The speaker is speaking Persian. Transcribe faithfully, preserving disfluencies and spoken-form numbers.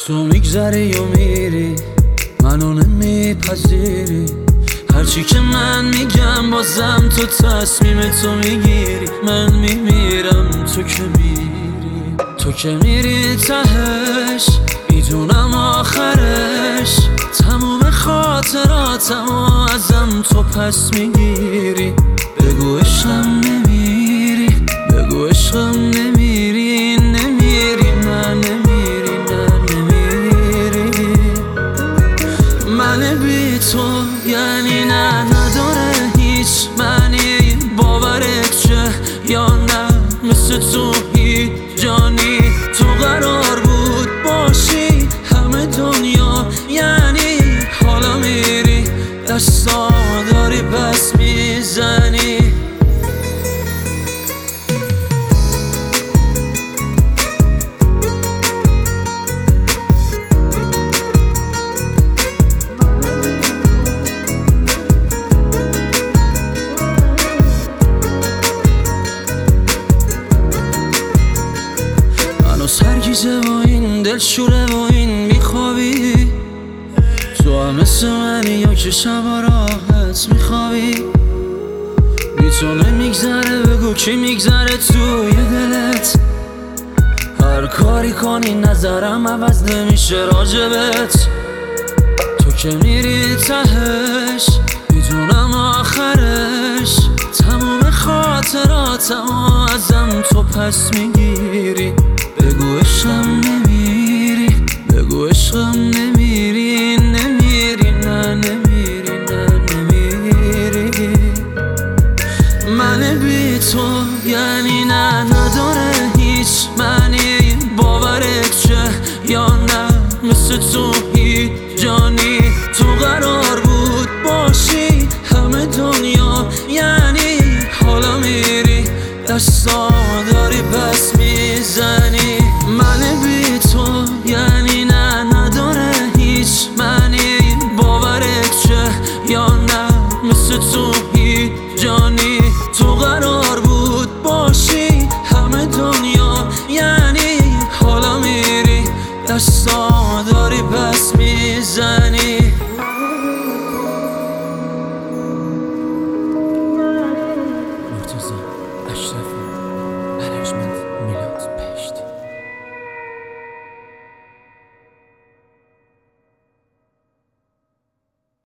تو میگذری و میری، منو نمیپذیری. هرچی که من میگم بازم تو تصمیم تو میگیری. من میمیرم تو که میری، تو که میری تهش میدونم آخرش تموم خاطراتم و ازم تو پس میگیری. بگو عشقم نمیری، بگو عشقم نمیری، نمیری نه نمیری نه نمیری. من بی تو یعنی نه نداره هیچ معنی. باورت چه یا نه مثل تو هیچ جانی تو قرار بود باشی همه دنیا. یعنی حالا میری دستا داری پس میزنی. سرگیزه و این دلشوره و این میخوابی. تو هم مثل منی یا که شبا راحت میخوابی. بی تو نمیگذره بگو کی میگذره توی دلت. هر کاری کنی نظرم عوض نمیشه راجبت. تو که میری تهش میدونم آخرش تموم خاطراتم و ازم تو پس میگیری. بگو عشقم نمیری، بگو عشقم نمیری، نمیری نه نمیری نه نمیری. من بی تو یعنی نه نداره هیچ معنی. باورت چه یا نه مثل تو هیچ جانی تو قرار بود باشی همه دنیا. یعنی حالا میری دستا داری پس